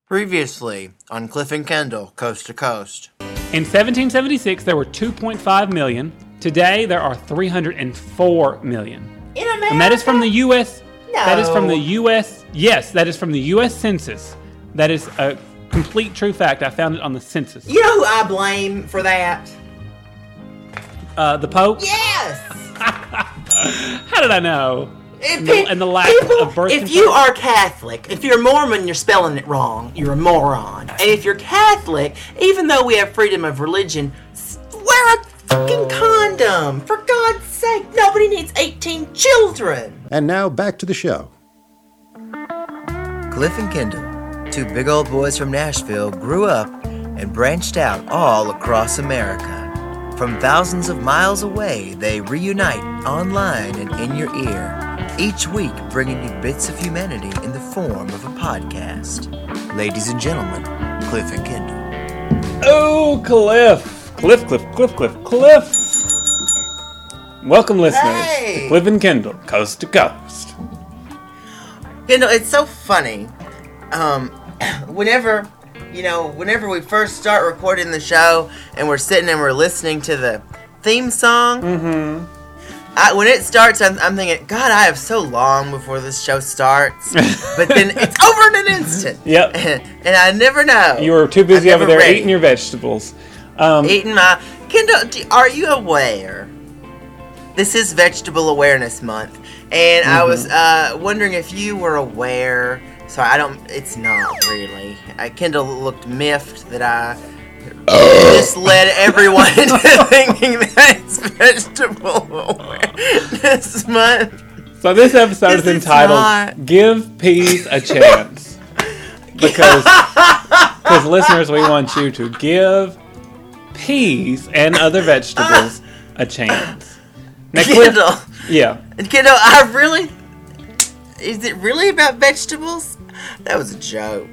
Previously on Cliff and Kendall, Coast to Coast. In 1776, there were 2.5 million. Today, there are 304 million. In America? And that is from the U.S. No. That is from the U.S. Yes, that is from the U.S. Census. That is a complete true fact. I found it on the census. You know who I blame for that? The Pope? Yes! How did I know? And the lack of birth If control? you are Catholic, if you're Mormon, you're spelling it wrong. You're a moron. And if you're Catholic, even though we have freedom of religion, wear a fucking condom. For God's sake, nobody needs 18 children. And now back to the show. Cliff and Kendall, two big old boys from Nashville, grew up and branched out all across America. From thousands of miles away, they reunite online and in your ear, each week bringing you bits of humanity in the form of a podcast. Ladies and gentlemen, Cliff and Kendall. Oh, Cliff. Cliff. Welcome, listeners, to Cliff and Kendall, Coast to Coast. You know, it's so funny. Whenever we first start recording the show and we're sitting and we're listening to the theme song, when it starts, I'm thinking, God, I have so long before this show starts. But then it's over in an instant. Yep. And I never know. You were too busy over there eating your vegetables. Eating my... Kendall, are you aware? This is Vegetable Awareness Month. And I was wondering if you were aware... Sorry, it's not really. Kendall looked miffed that I just led everyone into thinking that it's Vegetable Awareness Month. So this episode is entitled Give Peas a Chance. Because listeners, we want you to give peas and other vegetables a chance. Now, Kendall. Yeah. Kendall, is it really about vegetables? That was a joke.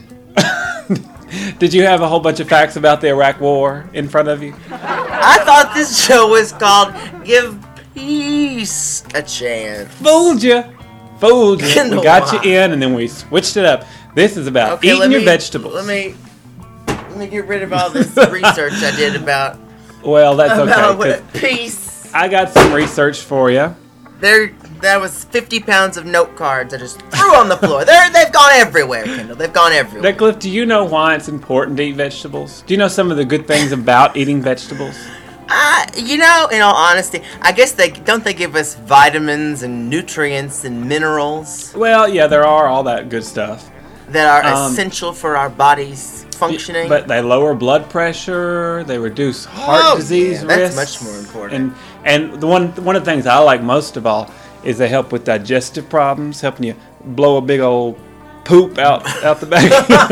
Did you have a whole bunch of facts about the Iraq War in front of you? I thought this show was called Give Peace a Chance. Fooled you. Kendall, We got you in, and then we switched it up. This is about eating your vegetables. Let me get rid of all this research I did about. Well, that's okay. Peace. I got some research for you. That was 50 pounds of note cards I just threw on the floor. They've gone everywhere, Kendall. They've gone everywhere. Now, Cliff, do you know why it's important to eat vegetables? Do you know some of the good things about eating vegetables? In all honesty, I guess they give us vitamins and nutrients and minerals. Well, yeah, there are all that good stuff. That are essential for our body's functioning. But they lower blood pressure, they reduce heart disease risks. That's much more important. And one of the things I like most of all is they help with digestive problems, helping you blow a big old poop out the back.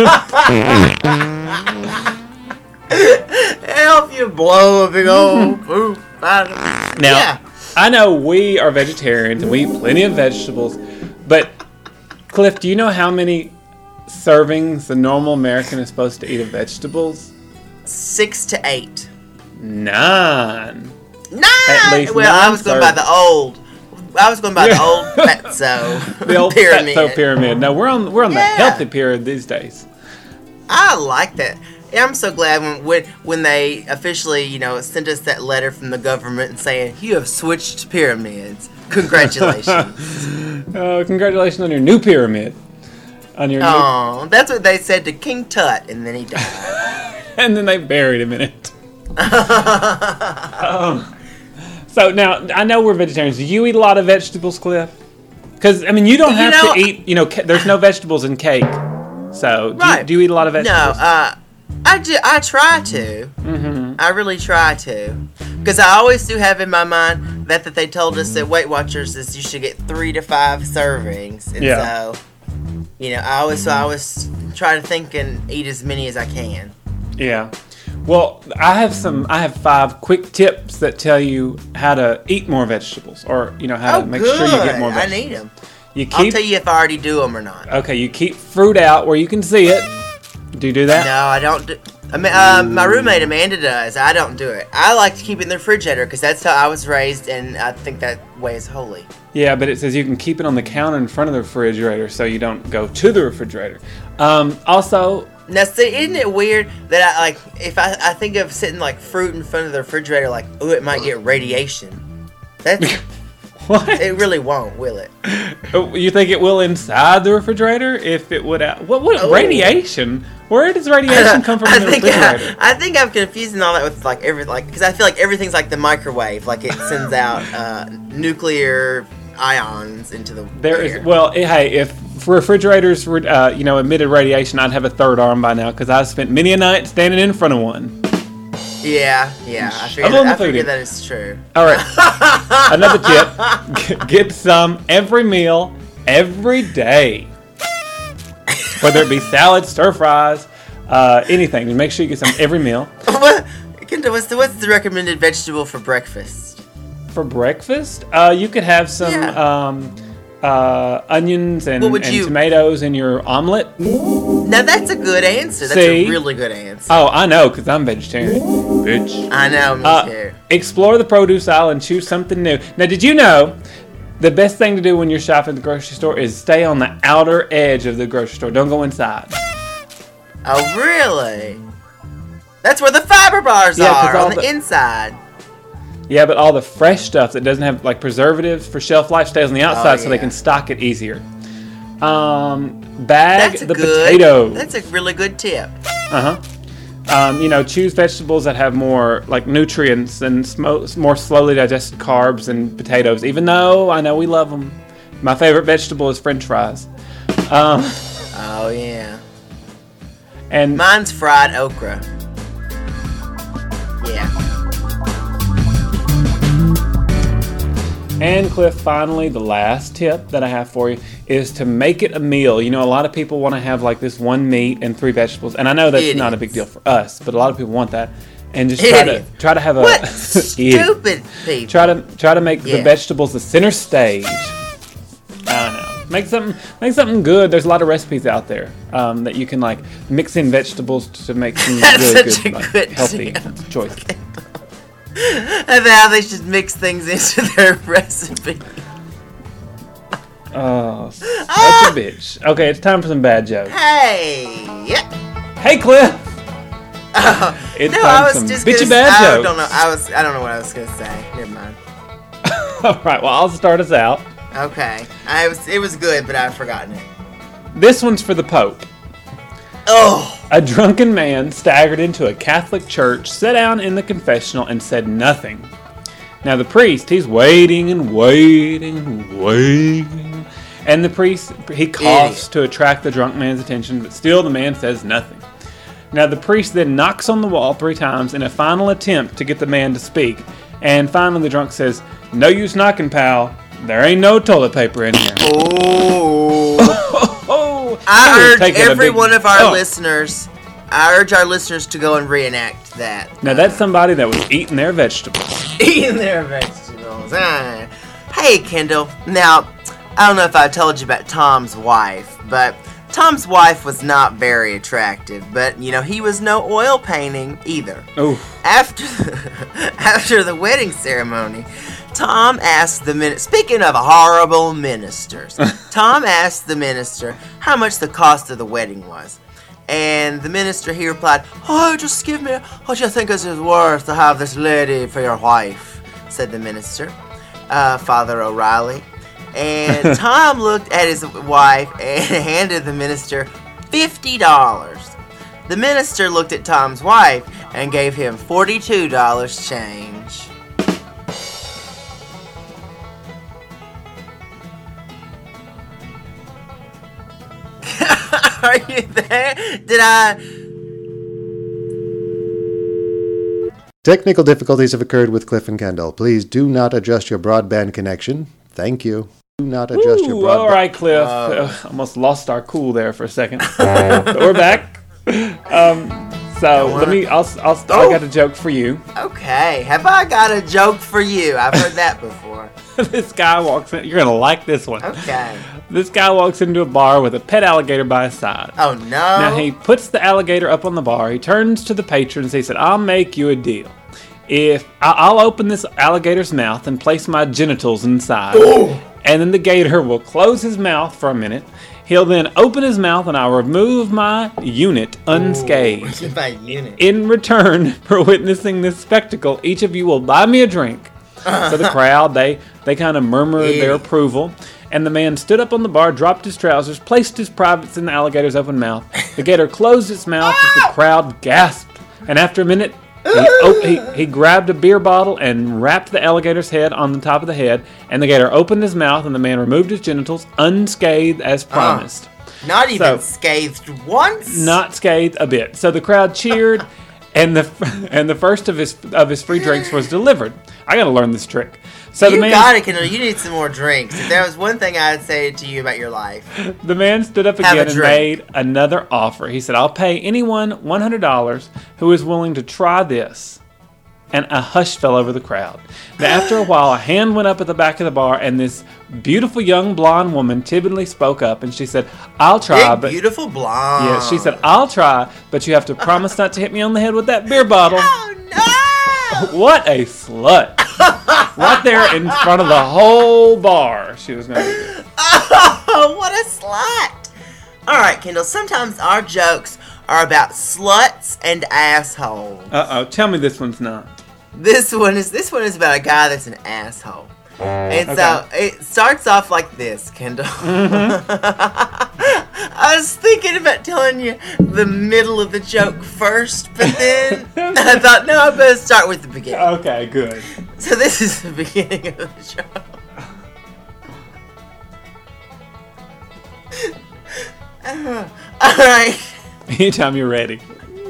Help you blow a big old poop out of it. Now, I know we are vegetarians and we eat plenty of vegetables, but Cliff, do you know how many servings a normal American is supposed to eat of vegetables? 6 to 8. 9. At least well, 9 I was going by the old Fatso the old pyramid. Fatso pyramid. No, we're on the healthy pyramid these days. I like that. Yeah, I'm so glad when they officially, sent us that letter from the government saying you have switched pyramids. Congratulations. Congratulations on your new pyramid. That's what they said to King Tut, and then he died. And then they buried him in it. So now, I know we're vegetarians. Do you eat a lot of vegetables, Cliff? Because, you don't have to eat, there's no vegetables in cake. So, do you eat a lot of vegetables? No, I try to. Mm-hmm. I really try to. Because I always do have in my mind that they told us at Weight Watchers is you should get 3 to 5 servings. And so, I always try to think and eat as many as I can. Yeah. Well, I have 5 quick tips that tell you how to eat more vegetables, or how to make sure you get more vegetables. I need them. I'll tell you if I already do them or not. Okay, you keep fruit out where you can see it. Do you do that? No, I don't do. I mean, my roommate Amanda does. I don't do it. I like to keep it in the refrigerator because that's how I was raised, and I think that way is holy. Yeah, but it says you can keep it on the counter in front of the refrigerator so you don't go to the refrigerator. Also... Now, see, isn't it weird that if I think of sitting like fruit in front of the refrigerator, like, ooh, it might get radiation. That's... What? It really won't, will it? You think it will inside the refrigerator if it would out? What radiation? Where does radiation come from in the refrigerator? I think I'm confusing all that with because I feel like everything's like the microwave, like it sends out nuclear ions into the air. Hey, if refrigerators were emitted radiation, I'd have a third arm by now because I've spent many a night standing in front of one. Yeah, I figured that is true. All right, another tip: get some every meal, every day. Whether it be salad, stir fries, anything. Make sure you get some every meal. What's the recommended vegetable for breakfast? For breakfast, you could have some onions and tomatoes in your omelet. Now that's a good answer. That's a really good answer. Oh, I know, because I'm vegetarian. Bitch. I know, me too. Explore the produce aisle and choose something new. Now, did you know the best thing to do when you're shopping at the grocery store is stay on the outer edge of the grocery store. Don't go inside. Oh, really? That's where the fiber bars are, on the inside. Yeah, but all the fresh stuff that doesn't have like preservatives for shelf life stays on the outside so they can stock it easier. Potatoes. That's a really good tip. Choose vegetables that have more like nutrients and more slowly digested carbs than potatoes. Even though I know we love them, my favorite vegetable is French fries. Oh yeah. And mine's fried okra. Yeah. And Cliff, finally, the last tip that I have for you is to make it a meal. You know, a lot of people want to have like this one meat and 3 vegetables, and I know that's not a big deal for us, but a lot of people want that. And just try to have a what stupid people. Try to make the vegetables the center stage. I don't know. Make something good. There's a lot of recipes out there that you can like mix in vegetables to make some good healthy choices. And how they should mix things into their recipe. Oh, such a bitch. Okay, it's time for some bad jokes. Hey, Hey, Cliff. It's time for some bitchy bad jokes. I don't know what I was gonna say. Never mind. All right. Well, I'll start us out. Okay. It was good, but I've forgotten it. This one's for the Pope. Oh. A drunken man staggered into a Catholic church, sat down in the confessional, and said nothing. Now the priest, he's waiting and waiting and waiting. And the priest, he coughs to attract the drunk man's attention, but still the man says nothing. Now the priest then knocks on the wall 3 times in a final attempt to get the man to speak. And finally the drunk says, "No use knocking, pal. There ain't no toilet paper in here." I urge every one of our listeners. I urge our listeners to go and reenact that. Now that's somebody that was eating their vegetables. Eating their vegetables. Hey, Kendall. Now, I don't know if I told you about Tom's wife, but Tom's wife was not very attractive. But he was no oil painting either. Oh. After the wedding ceremony, Tom asked the minister, speaking of horrible ministers, Tom asked the minister how much the cost of the wedding was. And the minister, he replied, just give me what you think is worth to have this lady for your wife, said the minister, Father O'Reilly. And Tom looked at his wife and handed the minister $50. The minister looked at Tom's wife and gave him $42 change. Are you there? Technical difficulties have occurred with Cliff and Kendall. Please do not adjust your broadband connection. Thank you. Do not adjust your broadband. All right, Cliff. Almost lost our cool there for a second. But we're back. I got a joke for you. Okay. Have I got a joke for you? I've heard that before. this guy walks in. You're going to like this one. Okay. This guy walks into a bar with a pet alligator by his side. Oh, no. Now, he puts the alligator up on the bar. He turns to the patrons. He said, I'll make you a deal. If I'll open this alligator's mouth and place my genitals inside. Ooh. And then the gator will close his mouth for a minute. He'll then open his mouth and I'll remove my unit unscathed. Ooh, my unit. In return for witnessing this spectacle, each of you will buy me a drink. So the crowd, they kind of murmured their approval. And the man stood up on the bar, dropped his trousers, placed his privates in the alligator's open mouth. The gator closed its mouth as the crowd gasped. And after a minute, he grabbed a beer bottle and rapped the alligator's head on the top of the head. And the gator opened his mouth and the man removed his genitals unscathed as promised. Not even scathed once? Not scathed a bit. So the crowd cheered. And the first of his free drinks was delivered. I got to learn this trick. So you got it, Kendall. You need some more drinks. If there was one thing I'd say to you about your life. The man stood up again and made another offer. He said, I'll pay anyone $100 who is willing to try this. And a hush fell over the crowd. Now, after a while, a hand went up at the back of the bar, and this beautiful young blonde woman timidly spoke up, and she said, I'll try, but... beautiful blonde. Yeah, she said, I'll try, but you have to promise not to hit me on the head with that beer bottle. Oh, no! What a slut. Right there in front of the whole bar, she was going to do. Oh, what a slut. All right, Kendall, sometimes our jokes are about sluts and assholes. Uh-oh, tell me this one's not. This one is about a guy that's an asshole. And so it starts off like this, Kendall. Mm-hmm. I was thinking about telling you the middle of the joke first, but then I thought, no, I better start with the beginning. Okay, good. So this is the beginning of the show. All right. Anytime you're ready.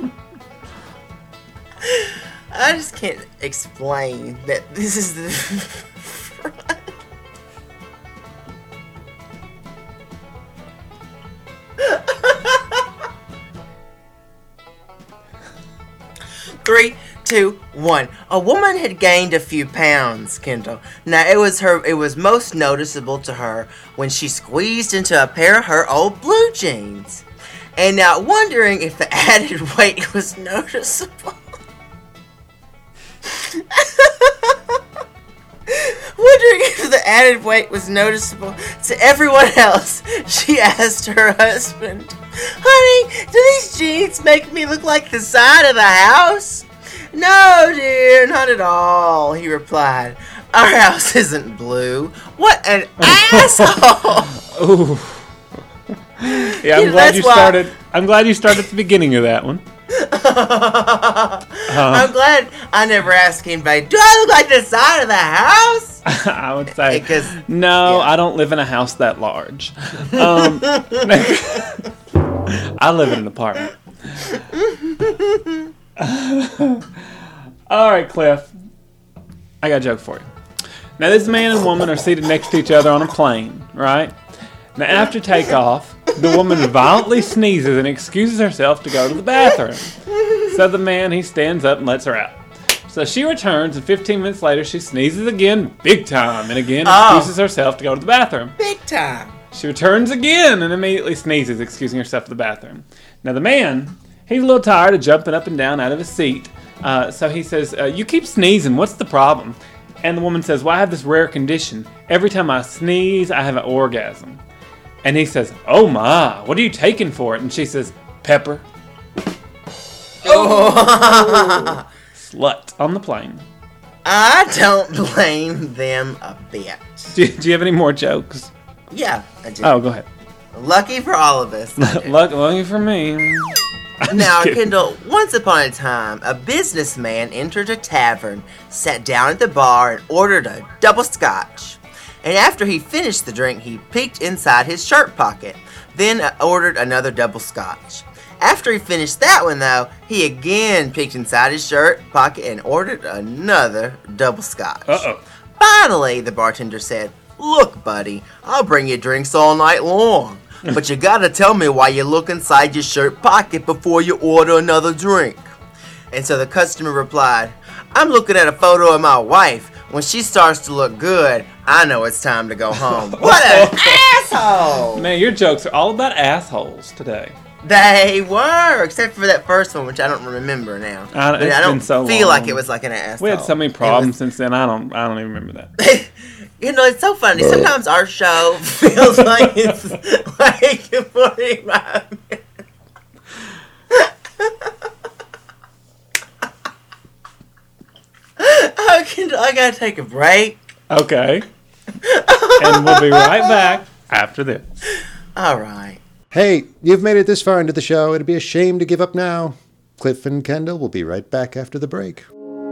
I just can't explain that this is the front. Three, 2, 1. A woman had gained a few pounds, Kendall. Now it was most noticeable to her when she squeezed into a pair of her old blue jeans. And now wondering if the added weight was noticeable. Wondering if the added weight was noticeable to everyone else, she asked her husband, "Honey, do these jeans make me look like the side of the house?" "No, dear, not at all," he replied. "Our house isn't blue." What an asshole! Ooh. Yeah, I'm glad you started at the beginning of that one. I'm glad I never asked anybody, "Do I look like the side of the house?" I would say, no, I don't live in a house that large. I live in an apartment. All right, Cliff. I got a joke for you. Now, this man and woman are seated next to each other on a plane, right? Now, after takeoff, the woman violently sneezes and excuses herself to go to the bathroom. So the man, he stands up and lets her out. So she returns, and 15 minutes later, she sneezes again, big time, and again excuses herself to go to the bathroom. Big time. She returns again and immediately sneezes, excusing herself to the bathroom. Now, the man, he's a little tired of jumping up and down out of his seat. So he says, "You keep sneezing. What's the problem?" And the woman says, "Well, I have this rare condition. Every time I sneeze, I have an orgasm." And he says, "Oh my, what are you taking for it?" And she says, "Pepper." Oh. Slut on the plane. I don't blame them a bit. Do you have any more jokes? Yeah, I do. Oh, go ahead. Lucky for all of us. Lucky for me. Now, Kendall, once upon a time, a businessman entered a tavern, sat down at the bar, and ordered a double scotch. And after he finished the drink, he peeked inside his shirt pocket, then ordered another double scotch. After he finished that one, though, he again peeked inside his shirt pocket and ordered another double scotch. Uh-oh. Finally, the bartender said, "Look, buddy, I'll bring you drinks all night long, but you gotta tell me why you look inside your shirt pocket before you order another drink." And so the customer replied, "I'm looking at a photo of my wife. When she starts to look good, I know it's time to go home. What an asshole! Man, your jokes are all about assholes today. They were, except for that first one, which I don't remember now. I don't been so feel long. like it was like an asshole. We had so many problems since then. I don't even remember that. It's so funny. Sometimes our show feels like it's like 45 minutes. I gotta take a break. Okay. And we'll be right back after this. All right. Hey, you've made it this far into the show. It'd be a shame to give up now. Cliff and Kendall will be right back after the break.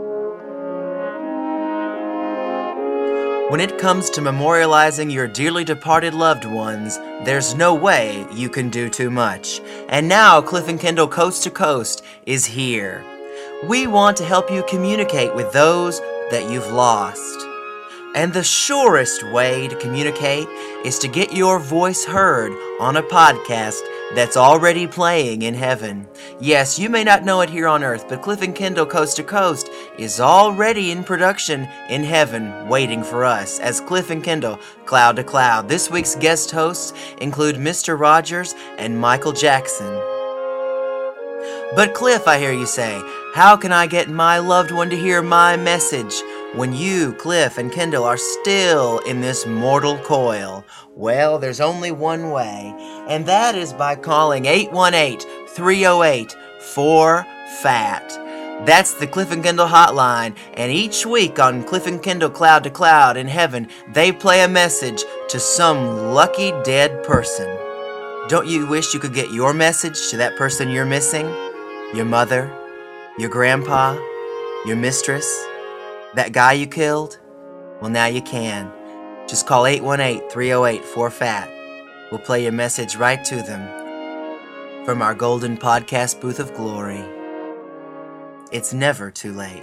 When it comes to memorializing your dearly departed loved ones, there's no way you can do too much. And now Cliff and Kendall Coast to Coast is here. We want to help you communicate with those that you've lost. And the surest way to communicate is to get your voice heard on a podcast that's already playing in heaven. Yes, you may not know it here on earth, but Cliff and Kendall Coast to Coast is already in production in heaven, waiting for us as Cliff and Kendall Cloud to Cloud. This week's guest hosts include Mr. Rogers and Michael Jackson. But Cliff, I hear you say, how can I get my loved one to hear my message when you, Cliff, and Kendall are still in this mortal coil? Well, there's only one way, and that is by calling 818-308-4FAT. That's the Cliff and Kendall hotline, and each week on Cliff and Kendall Cloud to Cloud in heaven, they play a message to some lucky dead person. Don't you wish you could get your message to that person you're missing? Your mother? Your grandpa? Your mistress? That guy you killed? Well, now you can. Just call 818-308-4FAT. We'll play your message right to them from our golden podcast booth of glory. It's never too late.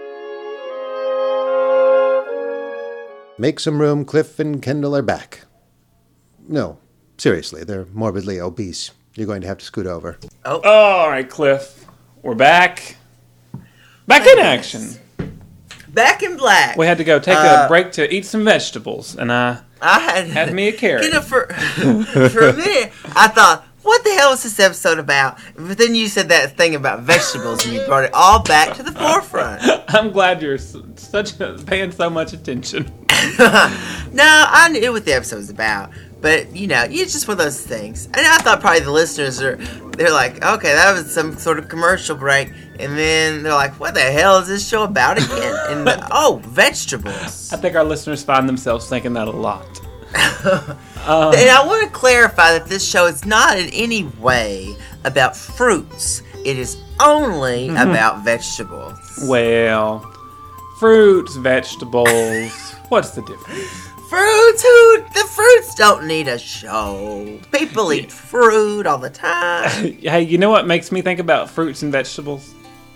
Make some room, Cliff and Kendall are back. No, seriously, they're morbidly obese. You're going to have to scoot over. Oh, all right, Cliff. We're back. Back in action. Back in black. We had to go take a break to eat some vegetables, and I had me a carrot. For a minute, I thought, what the hell is this episode about? But then you said that thing about vegetables, and you brought it all back to the forefront. I'm glad you're paying so much attention. No, I knew what the episode was about. But, it's just one of those things. And I thought probably the listeners they're like, okay, that was some sort of commercial break. And then they're like, what the hell is this show about again? And, vegetables. I think our listeners find themselves thinking that a lot. And I want to clarify that this show is not in any way about fruits. It is only about vegetables. Well, fruits, vegetables, what's the difference? The fruits don't need a show. People eat fruit all the time. Hey, you know what makes me think about fruits and vegetables?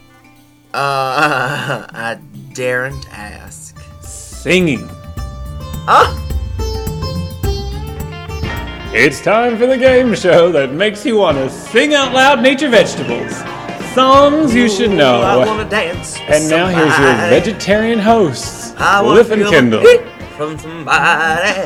I daren't ask. Singing. Oh! It's time for the game show that makes you want to sing out loud and eat your vegetables. Songs you should know. I want to dance. And now here's your vegetarian hosts, Cliff and Kendall. From somebody.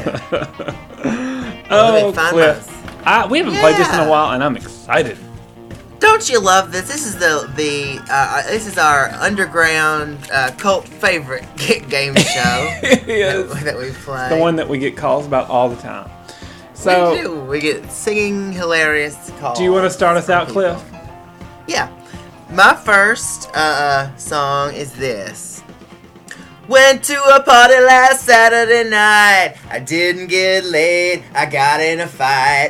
Oh, Cliff. We haven't played this in a while, and I'm excited. Don't you love this? This is this is our underground cult favorite game show. that we play. The one that we get calls about all the time. So we do. We get singing hilarious calls. Do you want to start us out, Cliff? Yeah. My first song is this. Went to a party last Saturday night. I didn't get laid. I got in a fight.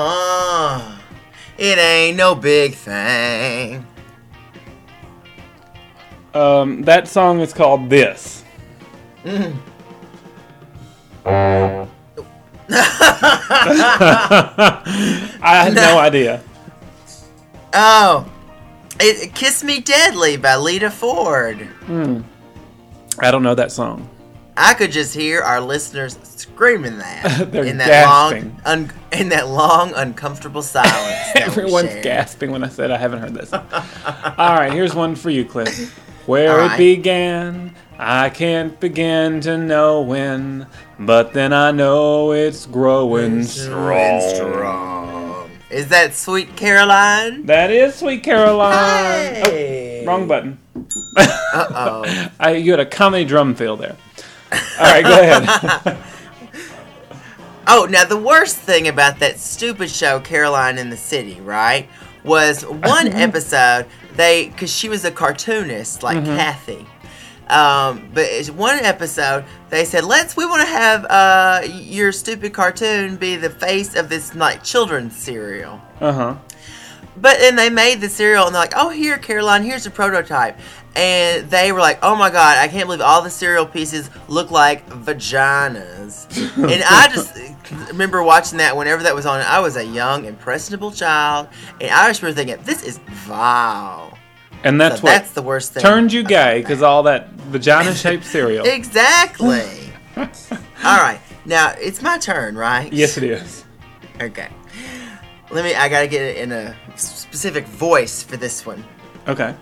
It ain't no big thing. That song is called This. Mm. I had no idea. Oh. Kiss Me Deadly by Lita Ford. I don't know that song. I could just hear our listeners screaming that. They're in gasping. In that long, uncomfortable silence. Everyone's gasping when I said I haven't heard that song. All right, here's one for you, Cliff. Where All it right. began, I can't begin to know when, but then I know it's growing strong. Is that Sweet Caroline? That is Sweet Caroline. Hey. Oh, wrong button. Uh-oh. You had a comedy drum fill there. All right, go ahead. Oh, now the worst thing about that stupid show, Caroline in the City, right, was one episode, because she was a cartoonist, like Kathy. But it's one episode, they said, we want to have your stupid cartoon be the face of this, like, children's cereal. Uh-huh. But then they made the cereal, and they're like, oh, here, Caroline, here's a prototype. And they were like, oh my God, I can't believe all the cereal pieces look like vaginas. And I just remember watching that whenever that was on. I was a young, impressionable child, and I just remember thinking, this is vile. And that's that's the worst thing. Turned you gay, because all that vagina-shaped cereal. Exactly. All right. Now, it's my turn, right? Yes, it is. Okay. I gotta get it in a specific voice for this one. Okay.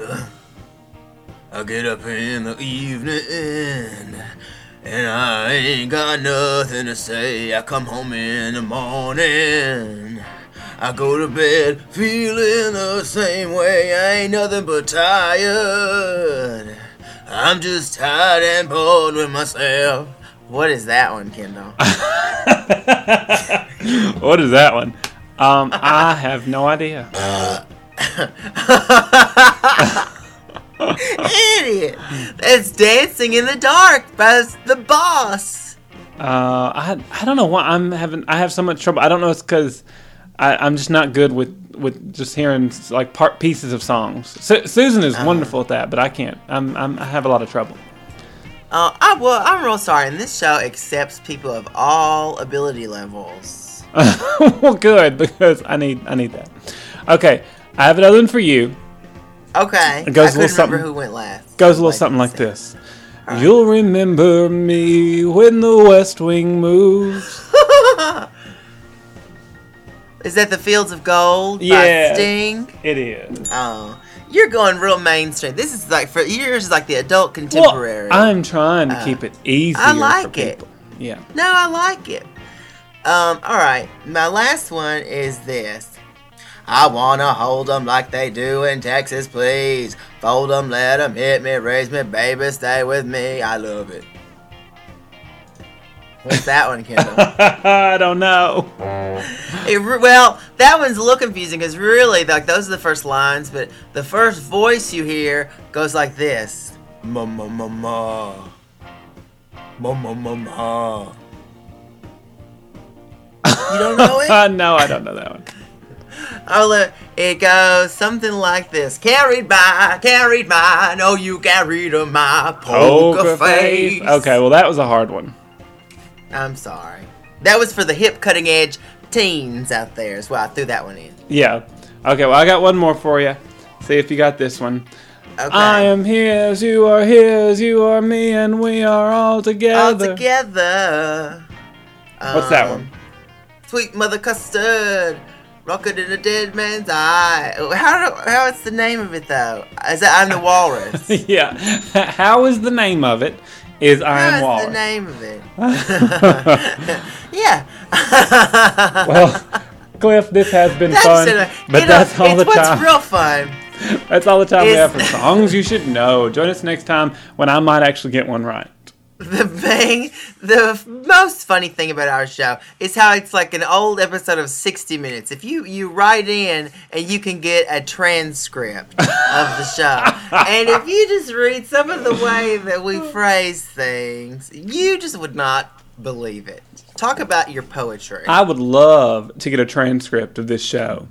I get up in the evening, and I ain't got nothing to say. I come home in the morning. I go to bed feeling the same way. I ain't nothing but tired. I'm just tired and bored with myself. What is that one, Kendall? What is that one? I have no idea. Idiot! That's Dancing in the Dark by The Boss. I don't know why I have so much trouble. I don't know. It's because I'm just not good with just hearing like pieces of songs. Susan is wonderful at that, but I can't. I have a lot of trouble. I'm real sorry. And this show accepts people of all ability levels. Well, good, because I need that. Okay, I have another one for you. Okay. It goes I couldn't remember who went last. Goes a little something like this. Right. You'll remember me when the West Wing moves. Is that The Fields of Gold by Sting? It is. Oh. You're going real mainstream. This is like, for years, like the adult contemporary. Well, I'm trying to keep it easier I like for people. Yeah. No, I like it. All right. My last one is this. I wanna hold 'em like they do in Texas, please. Fold 'em, let 'em hit me, raise me, baby, stay with me. I love it. What's that one, Kendall? I don't know. Well, that one's a little confusing because really, like, those are the first lines, but the first voice you hear goes like this. Ma ma ma ma. Ma ma ma ma. You don't know it? No, I don't know that one. Oh, look, it goes something like this. Carried by, no, you carried my poker face. Okay, well, that was a hard one. I'm sorry. That was for the hip cutting edge teens out there as well. I threw that one in. Yeah. Okay, well, I got one more for you. See if you got this one. Okay. I am his, you are me, and we are all together. All together. What's that one? Sweet Mother Custard. Rocket in a dead man's eye. How is the name of it, though? Is that I'm the Walrus? Yeah. How is the name of it? Is I Am Walrus. How is the name of it? Yeah. Well, Cliff, this has been fun, but that's all the time. What's real fun. That's all the time we have for songs you should know. Join us next time when I might actually get one right. The most funny thing about our show is how it's like an old episode of 60 Minutes. If you write in and you can get a transcript of the show, and if you just read some of the way that we phrase things, you just would not believe it. Talk about your poetry. I would love to get a transcript of this show.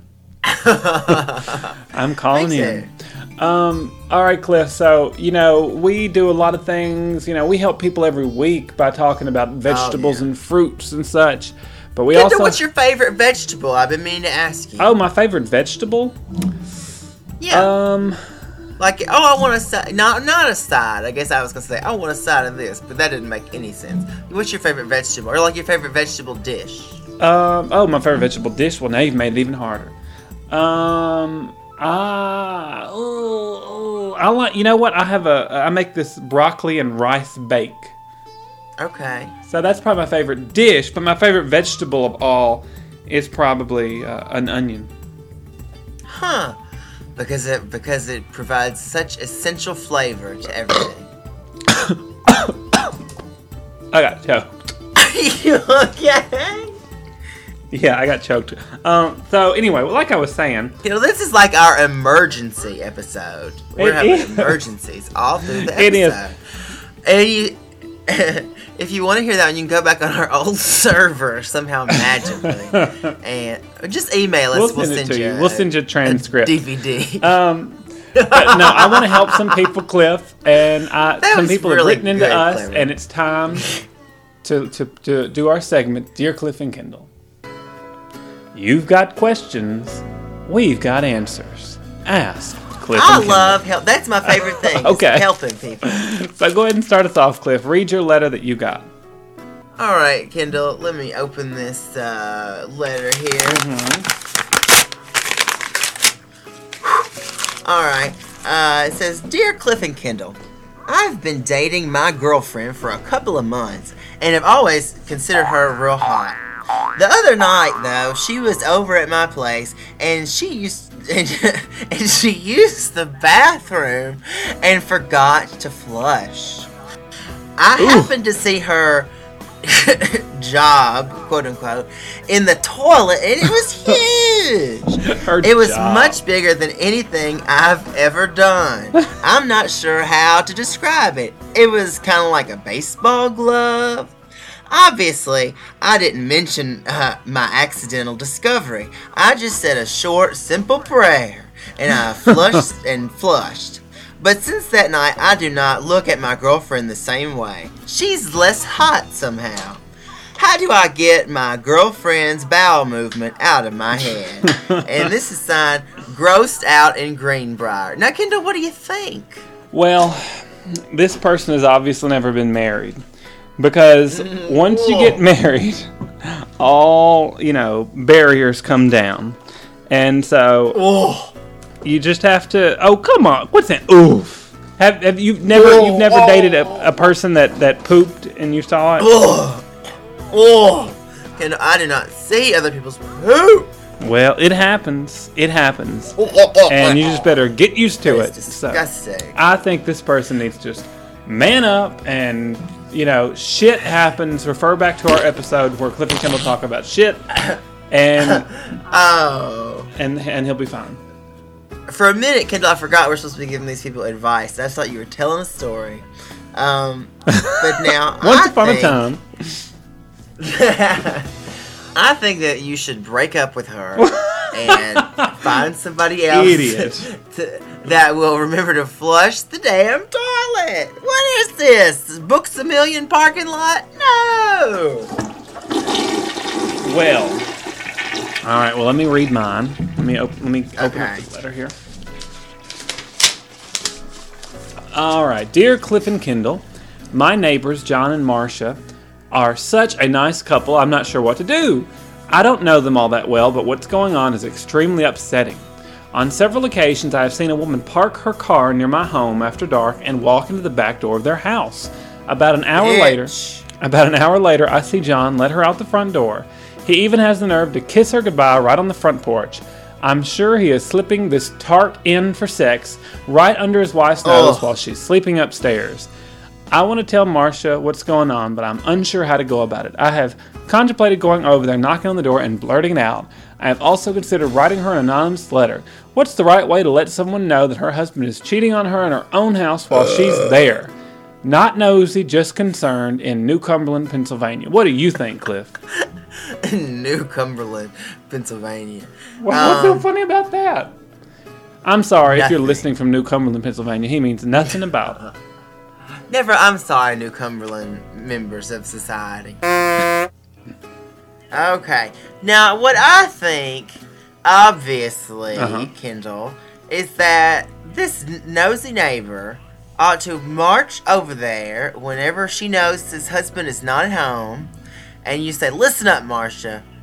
I'm calling in. All right, Cliff. So, we do a lot of things. We help people every week by talking about vegetables and fruits and such. But we also. What's your favorite vegetable? I've been meaning to ask you. Oh, my favorite vegetable? Yeah. I want a side. Not a side. I guess I was gonna say I want a side of this, but that didn't make any sense. What's your favorite vegetable, or like your favorite vegetable dish? My favorite vegetable dish. Well, now you've made it even harder. I like. You know what? I make this broccoli and rice bake. Okay. So that's probably my favorite dish, but my favorite vegetable of all is probably an onion. Huh. Because it provides such essential flavor to everything. I got choked. Are you okay? Yeah, I got choked. So anyway, like I was saying, This is like our emergency episode. We're having emergencies all through the episode. It is. And if you want to hear that one, you can go back on our old server somehow magically, and just email us. We'll send it to you. We'll send you a transcript. DVD. But no, I want to help some people, Cliff, and some people have written into us, Clever. and it's time to do our segment, Dear Cliff and Kendall. You've got questions, we've got answers. Ask Cliff and Kendall. love help. That's my favorite thing. Okay. Is helping people. So go ahead and start us off, Cliff. Read your letter that you got. All right, Kendall. Let me open this letter here. All right. It says, Dear Cliff and Kendall, I've been dating my girlfriend for a couple of months and have always considered her real hot. The other night, though, she was over at my place and she used the bathroom and forgot to flush. I happened to see her job, quote unquote, in the toilet, and it was huge. It was much bigger than anything I've ever done. I'm not sure how to describe it. It was kind of like a baseball glove. Obviously, I didn't mention my accidental discovery. I just said a short, simple prayer, and I flushed and flushed. But since that night, I do not look at my girlfriend the same way. She's less hot somehow. How do I get my girlfriend's bowel movement out of my head? And this is signed, Grossed Out in Greenbrier. Now, Kendall, what do you think? Well, this person has obviously never been married. Because once you get married, all, barriers come down. And so you just have to, oh, come on. What's that? Oof. Have you've never dated a person that pooped and you saw it? And I do not see other people's poop. Well, it happens. It happens. And you just better get used to it. Disgusting. So, I think this person needs to just man up and, shit happens. Refer back to our episode where Cliff and Kendall talk about shit. And and he'll be fine. For a minute, Kendall, I forgot we're supposed to be giving these people advice. I thought you were telling a story. But now, Once upon a time. I think that you should break up with her and find somebody else that will remember to flush the damn toilet. What is this? Books A Million parking lot? No. Well, all right. Well, let me read mine. Let me open up this letter here. All right, dear Cliff and Kendall, my neighbors John and Marcia are such a nice couple. I'm not sure what to do. I don't know them all that well, but what's going on is extremely upsetting. On several occasions, I have seen a woman park her car near my home after dark and walk into the back door of their house. About an hour later, I see John let her out the front door. He even has the nerve to kiss her goodbye right on the front porch. I'm sure he is slipping this tart in for sex right under his wife's nose while she's sleeping upstairs. I want to tell Marcia what's going on, but I'm unsure how to go about it. I have contemplated going over there, knocking on the door, and blurting it out. I have also considered writing her an anonymous letter. What's the right way to let someone know that her husband is cheating on her in her own house while she's there? Not nosy, just concerned, in New Cumberland, Pennsylvania. What do you think, Cliff? New Cumberland, Pennsylvania. What's so funny about that? I'm sorry if you're Nothing. listening from New Cumberland, Pennsylvania. He means nothing about it. I'm sorry, New Cumberland members of society. Okay. Now, what I think, obviously, Kendall, is that this nosy neighbor ought to march over there whenever she knows his husband is not at home, and you say, listen up, Marcia.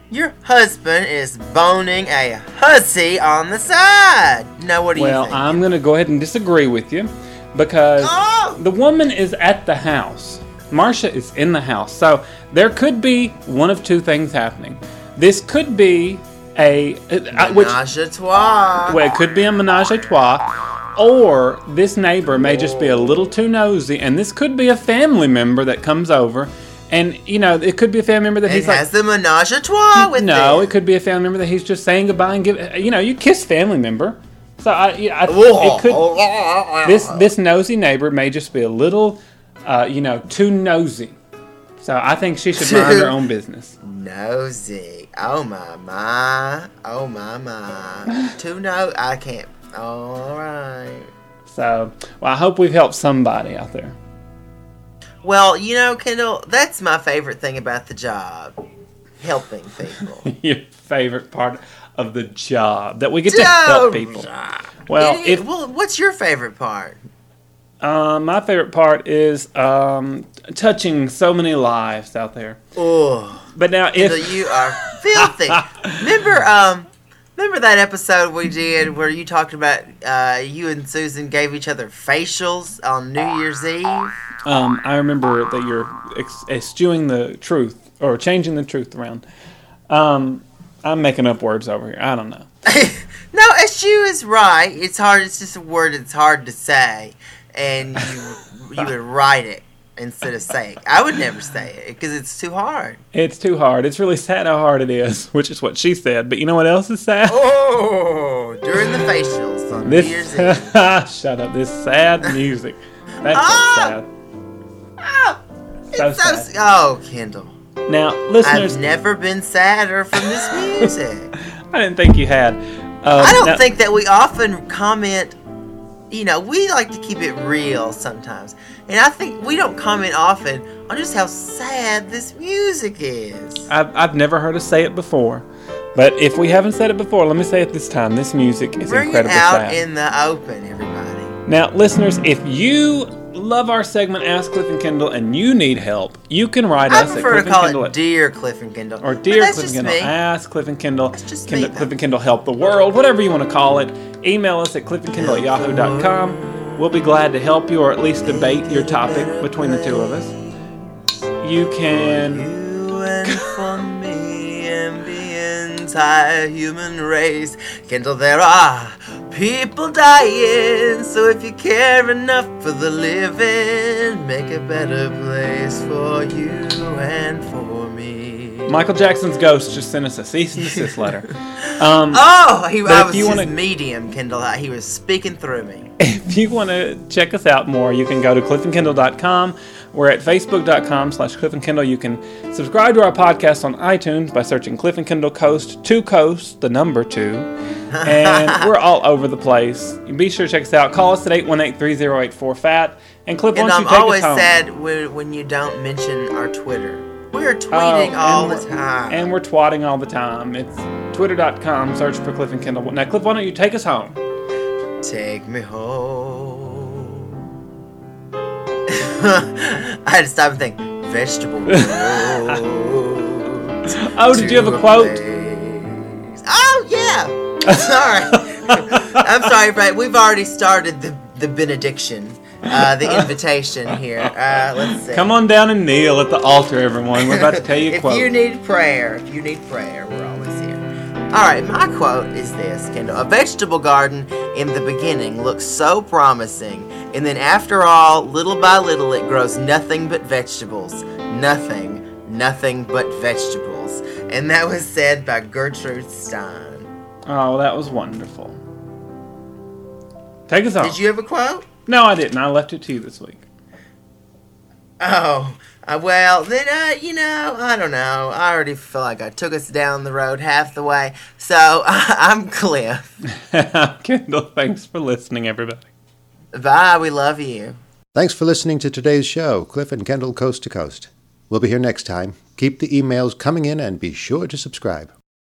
Your husband is boning a hussy on the side. Now, what do you think? Well, I'm going to go ahead and disagree with you because the woman is at the house. Marcia is in the house. So there could be one of two things happening. This could be menage a trois. Well, it could be a menage a trois, or this neighbor may just be a little too nosy, and this could be a family member that comes over, and it could be a family member that he's has the menage a trois with No, them. it could be a family member that he's just saying goodbye and give. You kiss family member, so it could. This nosy neighbor may just be a little, too nosy. So I think she should mind her own business. Nosy. Oh my. Oh my. Too I can't. All right. So, I hope we've helped somebody out there. Well, Kendall, that's my favorite thing about the job. Helping people. Your favorite part of the job. That we get to help people. Well, what's your favorite part? My favorite part is touching so many lives out there. Oh. But now you are filthy. Remember that episode we did where you talked about you and Susan gave each other facials on New Year's Eve? I remember that you're eschewing the truth or changing the truth around. I'm making up words over here. I don't know. No, eschew is right. It's hard. It's just a word that's hard to say, and you would write it instead of say it. I would never say it because it's too hard. It's too hard. It's really sad how hard it is, which is what she said. But you know what else is sad? Oh, during the facials on New Year's Eve. Shut up. This sad music. That's so sad. So sad. Oh, Kendall. Now, listeners, I've never been sadder from this music. I didn't think you had. I don't think that we often comment. We like to keep it real sometimes. And I think we don't comment often on just how sad this music is. I've never heard us say it before. But if we haven't said it before, let me say it this time. This music is incredibly sad. Bring it out in the open, everybody. Now, listeners, if you love our segment Ask Cliff and Kendall and you need help, you can write us at Cliff and Kendall. I prefer to call it Dear Cliff and Kendall. Or Dear Cliff and Kendall. Ask Cliff and Kendall. Cliff and Kendall help the world, whatever you want to call it. Email us at cliffandkendall@yahoo.com. We'll be glad to help you or at least debate your topic between the two of us. You can... You and for me and the entire human race. Kendall, there are people dying, so if you care enough for the living, make a better place for you and for me. Michael Jackson's ghost just sent us a cease and desist letter. I was his medium, Kendall. He was speaking through me. If you want to check us out more, you can go to cliffandkendall.com. We're at facebook.com/cliffandkendall. You can subscribe to our podcast on iTunes by searching Cliff and Kendall Coast, 2 Coast, the number 2. And we're all over the place. Be sure to check us out. Call us at 818-3084-FAT. And Cliff, why don't you take us home? I'm always sad when you don't mention our Twitter. We're tweeting all the time. And we're twatting all the time. It's twitter.com. Search for Cliff and Kendall. Now, Cliff, why don't you take us home? Take me home. I had to stop and think. Vegetable road. Did you have a quote? Oh, yeah. Sorry. I'm sorry, Brad. We've already started the benediction. The invitation here. Let's see. Come on down and kneel at the altar, everyone. We're about to tell you a quote. If you need prayer, we're always here. All right, my quote is this, Kendall. A vegetable garden in the beginning looks so promising, and then after all, little by little, it grows nothing but vegetables. Nothing but vegetables. And that was said by Gertrude Stein. Oh, that was wonderful. Take us home. Did you have a quote? No, I didn't. I left it to you this week. Oh, well, then, I don't know. I already feel like I took us down the road half the way. So, I'm Cliff. Kendall, thanks for listening, everybody. Bye, we love you. Thanks for listening to today's show, Cliff and Kendall Coast to Coast. We'll be here next time. Keep the emails coming in and be sure to subscribe.